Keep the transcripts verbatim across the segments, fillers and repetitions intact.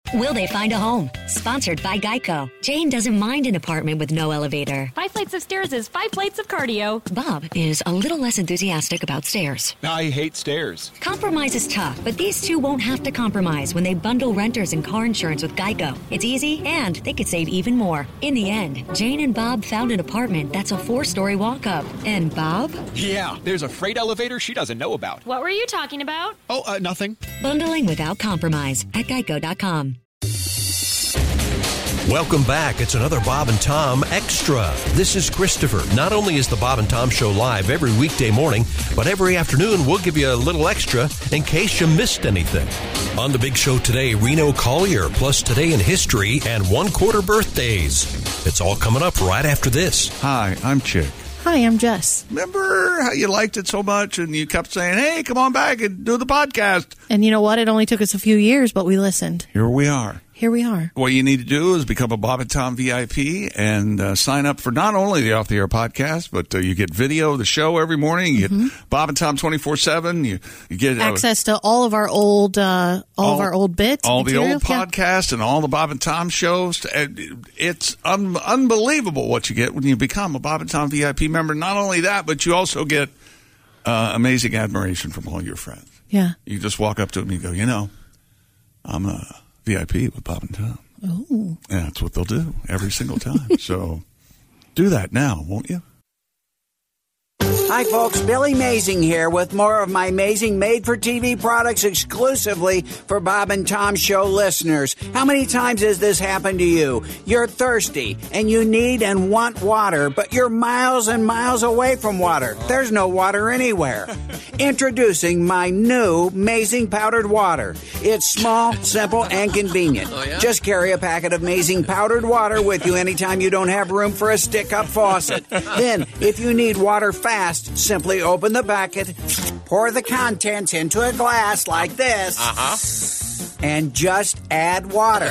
Will they find a home? Sponsored by Geico. Jane doesn't mind an apartment with no elevator. Five flights of stairs is five flights of cardio. Bob is a little less enthusiastic about stairs. I hate stairs. Compromise is tough, but these two won't have to compromise when they bundle renters and car insurance with Geico. It's easy, and they could save even more. In the end, Jane and Bob found an apartment that's a four-story walk-up. And Bob? Yeah, there's a freight elevator she doesn't know about. What were you talking about? Oh, uh, nothing. Bundling without compromise at geico dot com. Welcome back. It's another Bob and Tom Extra. This is Christopher. Not only is the Bob and Tom Show live every weekday morning, but every afternoon we'll give you a little extra in case you missed anything. On the big show today, Reno Collier, plus Today in History and one-quarter birthdays. It's all coming up right after this. Hi, I'm Chick. Hi, I'm Jess. Remember how you liked it so much and you kept saying, hey, come on back and do the podcast? And you know what? It only took us a few years, but we listened. Here we are. Here we are. What you need to do is become a Bob and Tom V I P and uh, sign up for not only the Off the Air podcast, but uh, you get video of the show every morning. You Mm-hmm. get Bob and Tom twenty-four seven. You, you get uh, access to all of our old, uh, all, all of our old bits, all material. the old yeah. podcasts, and all the Bob and Tom shows. And it's un- unbelievable what you get when you become a Bob and Tom V I P member. Not only that, but you also get uh, amazing admiration from all your friends. Yeah, you just walk up to them and you go, you know, I'm a V I P with Bob and Tom. Oh. And that's what they'll do every single time. So do that now, won't you? Hi, folks. Billy Mazing here with more of my amazing made-for-T V products exclusively for Bob and Tom Show listeners. How many times has this happened to you? You're thirsty and you need and want water, but you're miles and miles away from water. There's no water anywhere. Introducing my new Mazing Powdered Water. It's small, simple, and convenient. Oh, yeah? Just carry a packet of Mazing Powdered Water with you anytime you don't have room for a stick-up faucet. Then, if you need water fast, simply open the bucket, pour the contents into a glass like this, uh-huh. and just add water.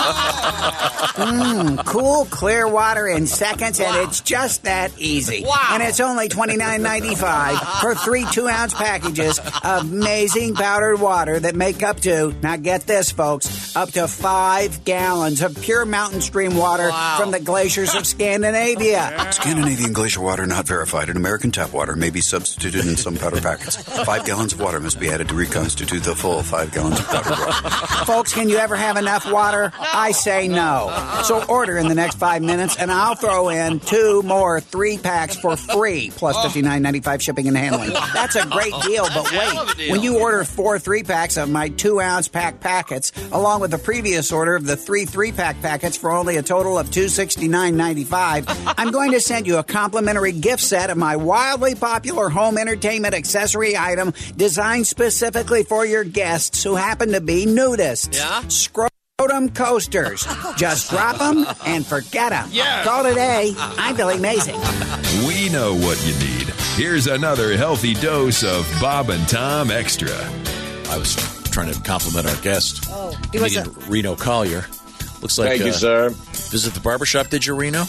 Mmm, cool, clear water in seconds, wow. And it's just that easy. Wow. And it's only twenty-nine ninety-five for three two-ounce packages of amazing powdered water that make up to, now get this, folks, up to five gallons of pure mountain stream water wow. from the glaciers of Scandinavia. Scandinavian glacier water not verified, and American tap water may be substituted in some powder packets. Five gallons of water must be added to reconstitute the full five gallons of powdered water. Folks, can you ever have enough water? I say no. So order in the next five minutes, and I'll throw in two more three packs for free, plus fifty-nine ninety-five shipping and handling. That's a great deal, but wait. When you order four three packs of my two-ounce pack packets, along with the previous order of the three three-pack packets for only a total of two hundred sixty-nine ninety-five, I'm going to send you a complimentary gift set of my wildly popular home entertainment accessory item designed specifically for your guests who happen to be nudists. Yeah? Scrotum coasters. Just drop them and forget them. Yeah. Call today. I'm Billy Mazing. We know what you need. Here's another healthy dose of Bob and Tom Extra. I was trying to compliment our guest, oh, he was a- Reno Collier. Looks like Thank uh, you, sir. Visit the barbershop, did you, Reno?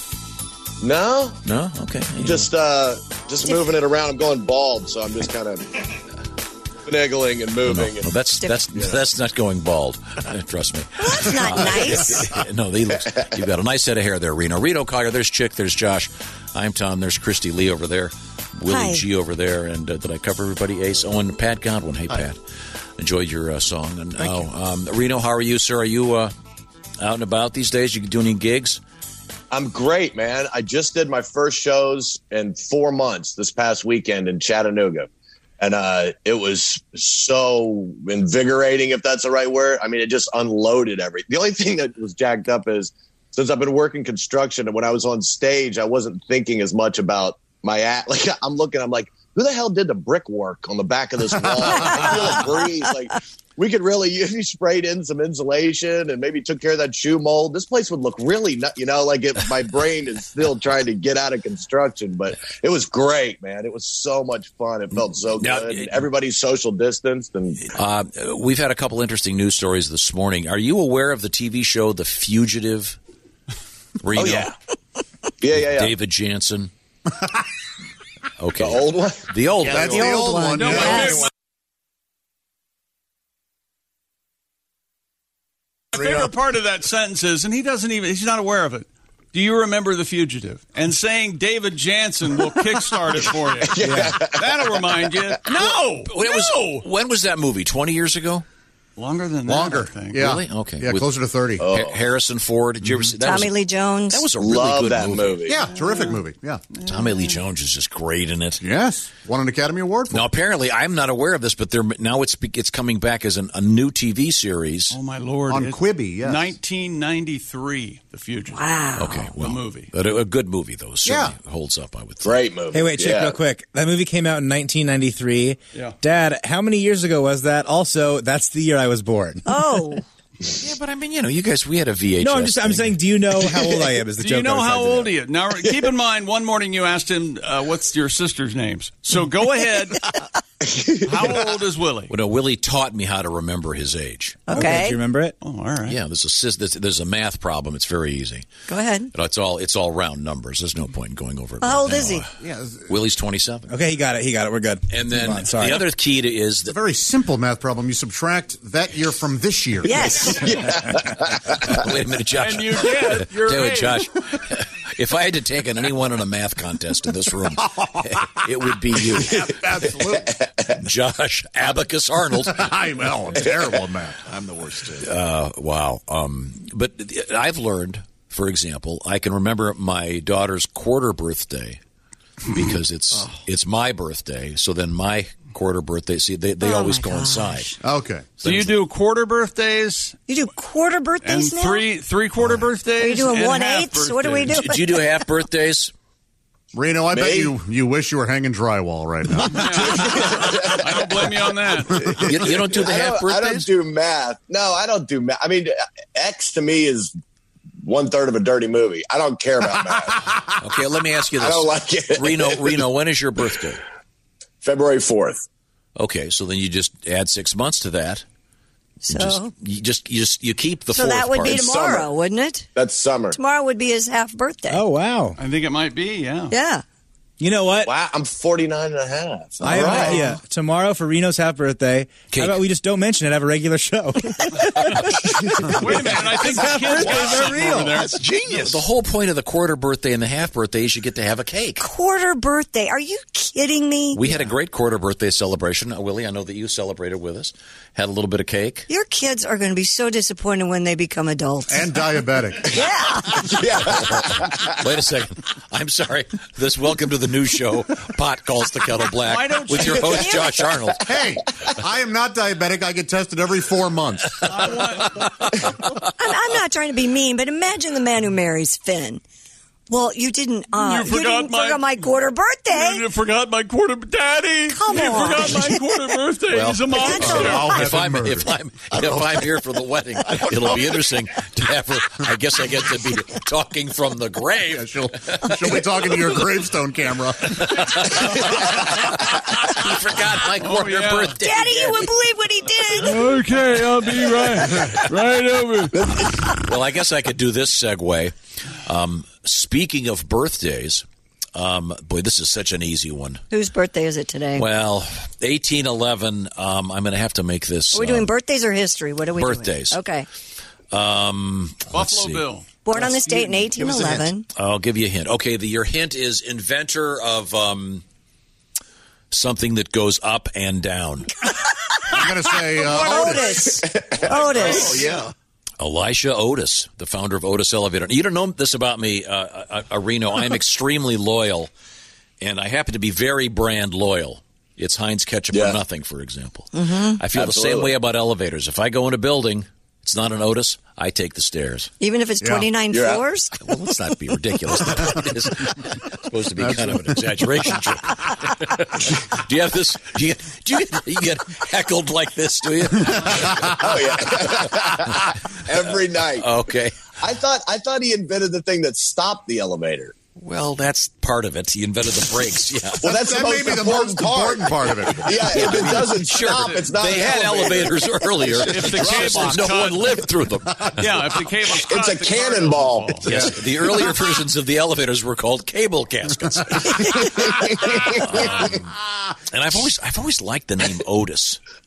No. No? Okay. Just uh, just moving it around. I'm going bald, so I'm just kind of finagling and moving. No, no, and, no that's that's you know. that's not going bald. Trust me. Well, that's not uh, nice. No, they look, you've got a nice head of hair there, Reno. Reno Collier, there's Chick, there's Josh. I'm Tom, there's Christy Lee over there. Willie Hi. G over there. And uh, did I cover everybody? Ace, Owen, Pat Godwin. Hey, Pat. Enjoyed your uh, song. And oh, um, Reno, how are you, sir? Are you uh, out and about these days? You doing any gigs? I'm great, man. I just did my first shows in four months this past weekend in Chattanooga. And uh, it was so invigorating, if that's the right word. I mean, it just unloaded everything. The only thing that was jacked up is since I've been working construction, and when I was on stage, I wasn't thinking as much about my act. Like, I'm looking, I'm like, who the hell did the brickwork on the back of this wall? I feel a breeze. Like, we could really, if you sprayed in some insulation and maybe took care of that shoe mold, this place would look really, nut, you know, like it, my brain is still trying to get out of construction. But it was great, man. It was so much fun. It felt so good. Now, it, Everybody's social distanced. And uh, we've had a couple interesting news stories this morning. Are you aware of the T V show The Fugitive? Reno? Oh, yeah. Yeah, yeah, yeah. David Jansen. Okay. The old one? The old yeah, one. That's the, the old, old one. one. No, yes. favorite part of that sentence is, and he doesn't even, he's not aware of it. Do you remember The Fugitive? And saying David Jansen will kickstart it for you. Yeah. That'll remind you. No! When, it no! was, when was that movie? twenty years ago? Longer than Longer. that, I think. Yeah. Really? Okay. Yeah, With closer to thirty. Oh. Ha- Harrison Ford. Did you ever see that? Tommy was, Lee Jones. That was a really Love good that movie. movie. Yeah, terrific movie. Yeah. Tommy Lee Jones is just great in it. Yes. Won an Academy Award for Now, it. apparently, I'm not aware of this, but they're, now it's it's coming back as an, a new T V series. Oh, my Lord. On It's Quibi, yes. nineteen ninety-three, The Fugitive. Wow. Okay, well, The movie. But a, a good movie, though. Certainly holds up, I would think. Great movie. Hey, wait, check yeah. real quick. That movie came out in nineteen ninety-three. Yeah. Dad, how many years ago was that? Also, that's the year I was born. Oh. Yeah, but I mean, you know, you guys, we had a V H S. No, I'm just, I'm thing. saying, do you know how old I am? Is the Do joke you know I was how trying to old do. he is? Now, keep in mind, one morning you asked him, uh, what's your sister's names? So go ahead. How old is Willie? Well, no, Willie taught me how to remember his age. Okay. Do you remember it? Oh, all right. Yeah, there's a sys- there's, there's a math problem. It's very easy. Go ahead. You know, It's all it's all round numbers. There's no point in going over it. How right old now. is he? Yeah. Willie's twenty-seven. Okay, he got it. He got it. We're good. And Move then on. Sorry. the other key to is It's a that very simple math problem. You subtract that year from this year. Yes. wait a minute, Josh. And you get your Tell you what, age. Josh. If I had to take on anyone in a math contest in this room, it would be you, Absolutely. Josh Abacus Arnold. I'm, oh, I'm terrible at math. I'm the worst, too. Uh, wow. Um, but I've learned, for example, I can remember my daughter's quarter birthday because it's it's my birthday. So then my quarter birthday, see, they, they Oh, always my coincide. Okay. So you do quarter birthdays You do quarter and birthdays now? three three quarter birthdays? Are you doing and one half eighths? What are we birthdays. doing? Do you do half birthdays? Reno, I Me? bet you, you wish you were hanging drywall right now. I don't blame you on that. You, you don't do the I half don't, I don't birthdays? do math. No, I don't do math. I mean, X to me is one third of a dirty movie. I don't care about math. Okay, let me ask you this. I don't like it. Reno, Reno, when is your birthday? February fourth. Okay, so then you just add six months to that. So, Just, you just you just you keep the so fourth that would part. be tomorrow, Summer. wouldn't it? That's summer. Tomorrow would be his half birthday. Oh, wow. I think it might be, yeah. Yeah. You know what? Wow, I'm forty-nine and a half. I have All an right. idea. Tomorrow for Reno's half birthday, Cake. how about we just don't mention it, have a regular show? Wait a minute, I think the kids got something over there. That's genius. The whole point of the quarter birthday and the half birthday is you get to have a cake. Quarter birthday. Are you kidding me? We had a great quarter birthday celebration. Uh, Willie, I know that you celebrated with us. Had a little bit of cake. Your kids are going to be so disappointed when they become adults. And diabetic. Yeah. Wait a second. I'm sorry. This welcome to the new show, Pot Calls the Kettle Black, Why don't with you- your host, Josh Arnold. Hey, I am not diabetic. I get tested every four months. I'm, I'm not trying to be mean, but imagine the man who marries Finn. Well, you didn't. Uh, You you, forgot didn't my- forget my quarter birthday. You forgot my quarter, Daddy. Come you on. forgot my quarter birthday. Well, He's a monster. I'll have If him I'm murdered. if I'm if I'm here for the wedding, it'll be interesting to have her. I guess I get to be talking from the grave. Yeah, she'll, she'll be talking to your gravestone camera. He forgot my quarter yeah. birthday. Daddy, you would believe what he did. Okay, I'll be right, right over. Well, I guess I could do this segue. Um, speaking of birthdays, um, boy, this is such an easy one. Whose birthday is it today? Well, eighteen eleven. Um, I'm going to have to make this. Are we doing um, birthdays or history? What are we birthdays. doing? Okay. Um, let's Buffalo see. Bill. Born on this date in eighteen eleven. I'll give you a hint. Okay, the, your hint is inventor of um, something that goes up and down. I'm going to say uh, Otis. Otis. Oh, yeah. Elisha Otis, the founder of Otis Elevator. You don't know this about me, uh, uh, uh, Reno. I'm extremely loyal, and I happen to be very brand loyal. It's Heinz ketchup Yeah. or nothing, for example. Mm-hmm. I feel the same Absolutely. way about elevators. If I go in a building, it's not an Otis, I take the stairs. Even if it's Yeah. twenty-nine You're out. floors? Well, let's not be ridiculous. It is supposed to be kind of an exaggeration. Chip. Do you have this? Do you, do you, you get heckled like this? Do you? Oh yeah, every night. Okay. I thought I thought he invented the thing that stopped the elevator. Well, that's part of it. He invented the brakes. Yeah. Well, that's that the may most be the important most part. important part of it. Yeah, if it doesn't Sure. stop, it's not. They an had elevator. elevators earlier. If the cable's no cut- one lived through them. Yeah, if the cable's cut, It's a the car cannonball. doesn't fall. Yes, the earlier versions of the elevators were called cable caskets. Um, and I've always, I've always liked the name Otis.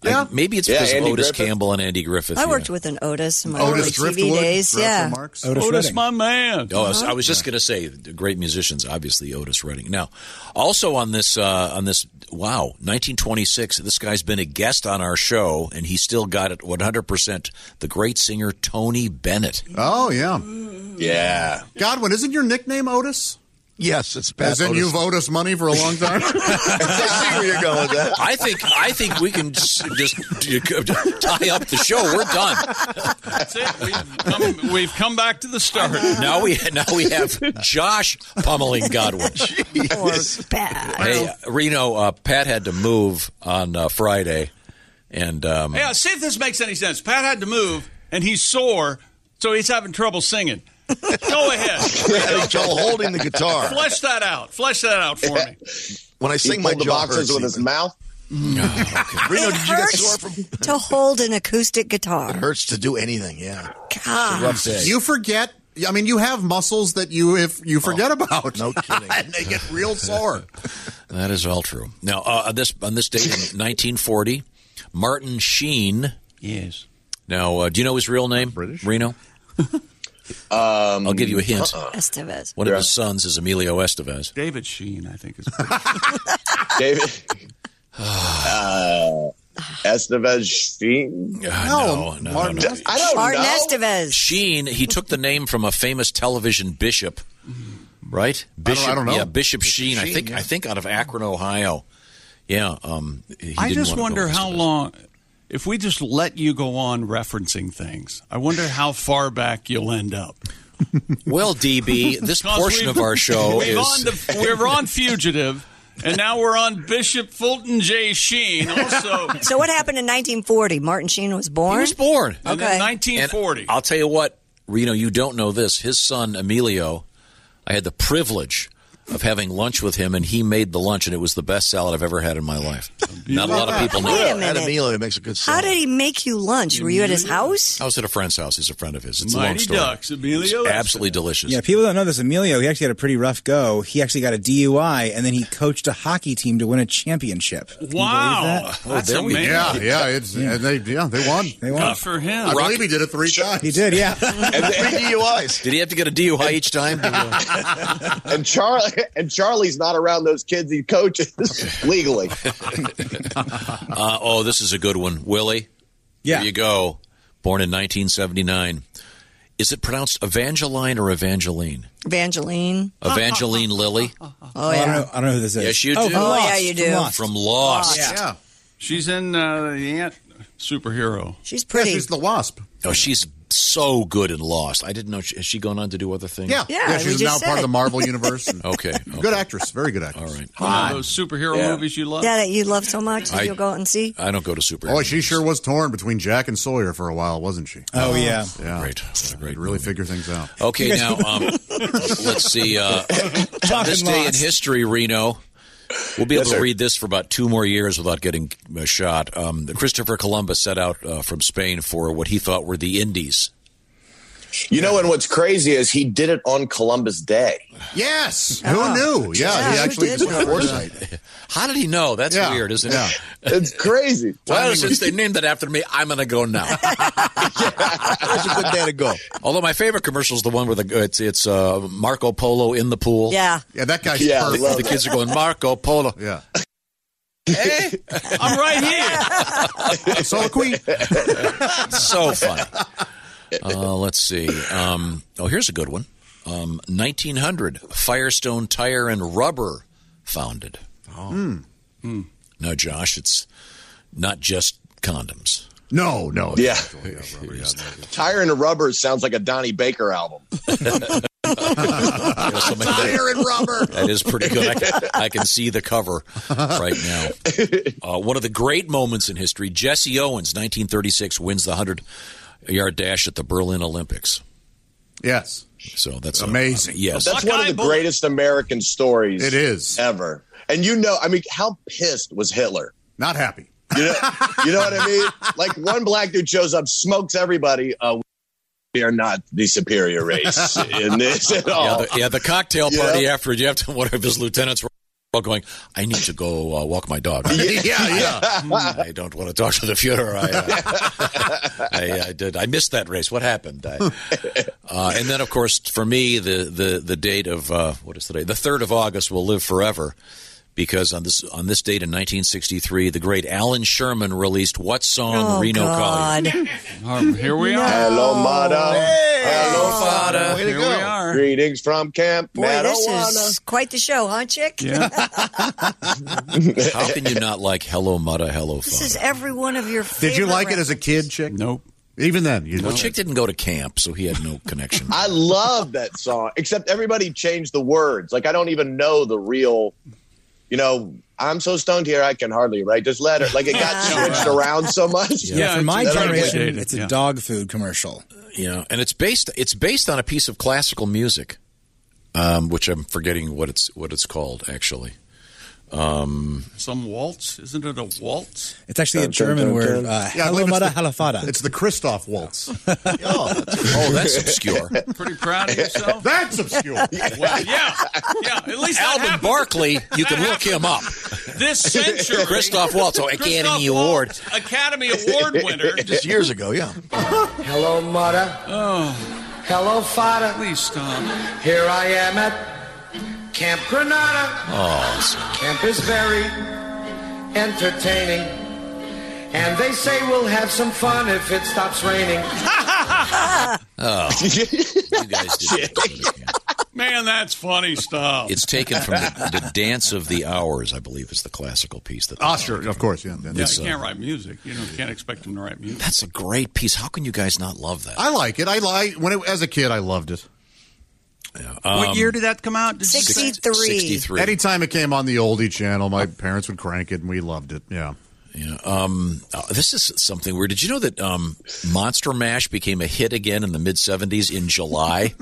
I, maybe it's Yeah, because Andy of Otis Griffith. Campbell and Andy Griffith. I yeah. worked with an Otis in my Otis early T V Driftwood, days. Groucho Yeah. Marx. Otis, Otis, Redding. my man. Oh, I was, I was just going to say, the great musicians, obviously Otis Redding. Now, also on this, uh, on this, wow, nineteen twenty-six. This guy's been a guest on our show, and he still got it one hundred percent. The great singer Tony Bennett. Oh, yeah. Yeah. Godwin, isn't your nickname Otis? Yes, it's Pat As in Otis. you've owed us money for a long time? I see where you're going with that. I think I think we can just, just tie up the show. We're done. That's it. We've come, we've come back to the start. Now we now we have Josh pummeling Godwin. Or Pat. Hey, Reno, uh, Pat had to move on uh, Friday, and um, Yeah, see if this makes any sense. Pat had to move, and he's sore, so he's having trouble singing. Go ahead. Having trouble holding the guitar. Flesh that out. Flesh that out for me. When I He sing, my pulled the jaw boxes hurts with his even. mouth. Reno, It did you get hurts sore from? to hold an acoustic guitar. It hurts to do anything. Yeah, God. rough day. You forget. I mean, you have muscles that you if you forget about. No kidding. And they get real sore. that is all true. Now, uh, on this on this date in nineteen forty, Martin Sheen. Yes. Now, uh, do you know his real name? British? Reno. Um, I'll give you a hint. uh-uh. Estevez. One of his sons is Emilio Estevez. David Sheen, I think is. David. uh, Estevez Sheen? Uh, no, no, Martin no, no. I don't Martin know. Estevez. Sheen, he took the name from a famous television bishop, right? Bishop, I don't know. Yeah, Bishop Sheen. I Sheen, think yeah. I think out of Akron, Ohio. Yeah. Um, he I didn't just want to wonder go how Estevez. long. If we just let you go on referencing things, I wonder how far back you'll end up. Well, D B, this 'Cause portion we've- of our show we've is. on the, we're on Fugitive, and now we're on Bishop Fulton J. Sheen. Also, So what happened in nineteen forty? Martin Sheen was born? He was born. and Okay. then nineteen forty. And I'll tell you what, Reno, you don't know this. His son, Emilio, I had the privilege of having lunch with him, and he made the lunch, and it was the best salad I've ever had in my life. Not a lot of people know Wait a that. minute. That Emilio makes a good How salad. did he make you lunch? Were you at his house? I was at a friend's house. He's a friend of his. It's a long Mighty story. Ducks, Emilio. It's absolutely delicious. Yeah, people don't know this. Emilio, he actually had a pretty rough go. He actually got a D U I, and then he coached a hockey team to win a championship. Can you believe Wow, that? that's there we go. amazing. Yeah, yeah, it's and they yeah they won. They won. Good for him. I believe he did it three times. He did, yeah. And, Three D U Is. Did he have to get a D U I each time? and Charlie and Charlie's not around those kids he coaches legally. Uh, oh, this is a good one. Willie, Yeah. there you go. Born in nineteen seventy-nine. Is it pronounced Evangeline or Evangeline? Evangeline. Evangeline Lilly? Oh, Oh, I, don't yeah. know, I don't know who this is. Yes, you oh, do. From Oh, Lost. yeah, you do. From Lost. From Lost. Yeah. Yeah, She's in uh, the Ant superhero. She's yeah, pretty. she's the Wasp. Oh, she's so good in Lost. I didn't know. She, has she gone on to do other things? Yeah, Yeah, we she's just now part of said. the Marvel universe. and- Okay. okay. Good actress, very good actress. All right. One of those superhero Yeah. movies you love. Yeah, that you love so much that I- you'll go out and see. I don't go to super. Oh, she sure was torn between Jack and Sawyer for a while, wasn't she? Oh, yeah. Yeah, Great. What a great really movie. figure things out. Okay, now um, let's see. Uh, on this day in Lost. history, Reno, we'll be able Yes, to sir. read this for about two more years without getting a shot. Um, Christopher Columbus set out uh, from Spain for what he thought were the Indies. You know, and what's crazy is he did it on Columbus Day. Yes, Oh. who knew? Yeah, Yeah, he who actually did did know? foresight. How did he know? That's Yeah, weird, isn't yeah. it? It's crazy. Well, since they named it after me, I'm going to go now. That's a good day to go. Although my favorite commercial is the one where the it's it's uh, Marco Polo in the pool. Yeah. Yeah, that guy's Yeah, I perfect. love The kids are going Marco Polo. Yeah, Hey, I'm right here. soliloquy. so funny. Uh, let's see. Um, oh, here's a good one. Um, nineteen hundred, Firestone Tire and Rubber founded. Oh. Hmm. Now, Josh, it's not just condoms. No, no. Yeah. Yeah, rubber, yeah, no. Tire and Rubber sounds like a Donnie Baker album. You know, somebody that- Tire and rubber. That is pretty good. I can, I can see the cover right now. Uh, one of the great moments in history, Jesse Owens, nineteen thirty-six, wins the hundred-yard dash at the Berlin Olympics. Yes, So that's Amazing. Uh, yes. That's one of the greatest American stories it is. ever. And you know, I mean, how pissed was Hitler? Not happy. You know, you know what I mean? Like one black dude shows up, smokes everybody. Uh, we are not the superior race in this at all. Yeah, the, yeah, the cocktail Yeah. party after you have to, one of his lieutenants were Well, going, I need to go uh, walk my dog. Yeah, yeah. I don't want to talk to the Fuhrer. I, uh, I, I did. I missed that race. What happened? I, uh, and then, of course, for me, the the the date of uh, what is today? The third of August will live forever, because on this on this date in nineteen sixty-three, the great Alan Sherman released what song? Oh, Reno God. Collier. Um, here we are. Hello, Mata. Hey, Hello, Fada. Here we are. Greetings from Camp Boy, Marijuana. this is quite the show, huh, Chick? Yeah. How can you not like Hello Mutta, Hello This Fada? is every one of your favorite Did you like it as a records. kid, Chick? Nope. Even then, you Well, know. Chick didn't go to camp, so he had no connection. I love that song, except everybody changed the words. Like, I don't even know the real, you know, I'm so stoned here I can hardly write this letter. Like, it got switched around so much. Yeah, Yeah, for my it's generation, dated, it's a yeah. dog food commercial. You know, and it's based it's based on a piece of classical music, um, which I'm forgetting what it's what it's called actually. Um, Some waltz? Isn't it a waltz? It's actually a Dun, dun, German dun, word. dun. Uh, Yeah, I Hello, believe it's Mata, the- Hello, Fada. It's the Christoph waltz. oh, that's obscure. Pretty proud of yourself? That's obscure. Well, yeah. Yeah, at least that Alvin happened Barkley, you can look him up. this century. Christoph Waltz, oh, Academy Christoph Award. Waltz, Academy Award winner. Just years ago, yeah. Hello, Mother. Oh, Hello, Father. please stop. Here I am at Camp Granada. Oh, Camp is very entertaining. And they say we'll have some fun if it stops raining. oh, you guys did. Man, that's funny stuff. It's taken from the, the Dance of the Hours, I believe, is the classical piece. That Ah, sure, of course, yeah. yeah, It's, you uh, can't write music. You know, can't expect him to write music. That's a great piece. How can you guys not love that? I like it. I like when it, as a kid, I loved it. Yeah. what Um, year did that come out? Did you- sixty-three. sixty-three. Anytime it came on the oldie channel, my parents would crank it, and we loved it. Yeah. Yeah. Um, uh, this is something weird. Did you know that um, Monster Mash became a hit again in the mid seventies in July?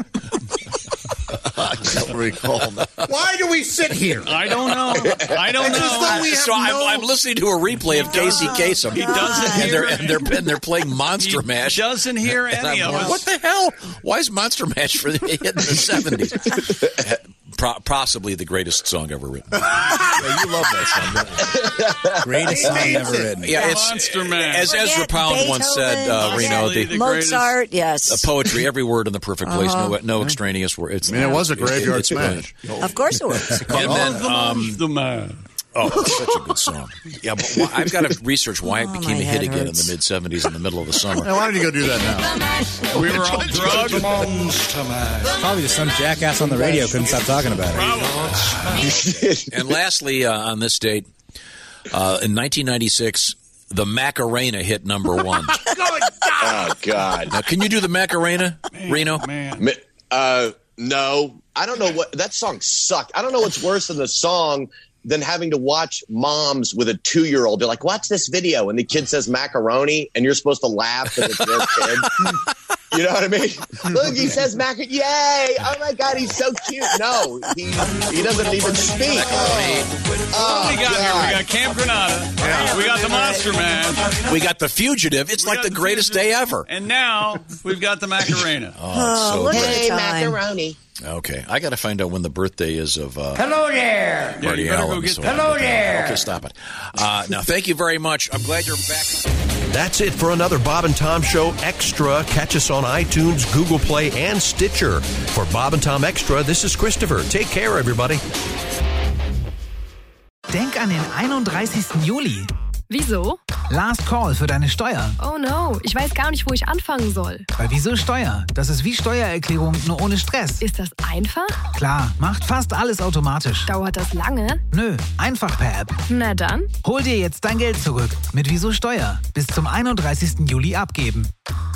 I can't recall that. Why do we sit here? I don't know. I don't It's as know. though we have so I'm, no- I'm listening to a replay of Casey Kasem. He doesn't and they're, hear- and they're and they're playing Monster He Mash. doesn't hear And any I'm of going, us. what the hell? Why is Monster Mash for the hit in the seventies? Pro- possibly the greatest song ever written. Yeah, you love that song. Greatest song ever written. Yeah, it's, Monster Mash. as Ezra Forget Pound once said, uh, Beethoven, Reno, Possibly the, the Mozart, yes. the poetry, every word in the perfect place, no no extraneous word. It's, I mean, it was a graveyard it's smash. brilliant. Of course it was. And then, um, the man. oh, it's such a good song. Yeah, but why, I've got to research why it Oh, became my a hit head again hurts. in the mid seventies in the middle of the summer. Now, why don't you go do that now? We were all drugged. Probably just some jackass on the radio couldn't stop talking about it. And lastly, uh, on this date, uh, in nineteen ninety-six, the Macarena hit number one. Oh, God. Now, can you do the Macarena, Reno? Man. Mi- Uh, no, I don't know what that song sucked. I don't know what's worse than the song than having to watch moms with a two-year-old. They're like, watch this video, and the kid says macaroni, and you're supposed to laugh because it's their kid. You know what I mean? Look, he says macaroni. Yay! Oh my God, he's so cute. No, he he doesn't even speak. Oh, What we got God. here? We got Camp Granada. We got the Monster Man. We got the Fugitive. It's We like got the greatest day ever. And now we've got the Macarena. Oh, it's so look good. at Hey, the time. macaroni. Okay, I got to find out when the birthday is of uh, Hello there. Yeah, Marty you better go Allen. get so that. I Hello can- there. Okay, stop it. Uh, now, thank you very much. I'm glad you're back. That's it for another Bob and Tom Show Extra. Catch us on iTunes, Google Play, and Stitcher. For Bob and Tom Extra, this is Christopher. Take care, everybody. Denk an den einunddreißigsten Juli. Wieso? Last Call für deine Steuer. Oh no, ich weiß gar nicht, wo ich anfangen soll. Bei Wieso Steuer? Das ist wie Steuererklärung, nur ohne Stress. Ist das einfach? Klar, macht fast alles automatisch. Dauert das lange? Nö, einfach per App. Na dann. Hol dir jetzt dein Geld zurück mit Wieso Steuer. Bis zum einunddreißigsten Juli abgeben.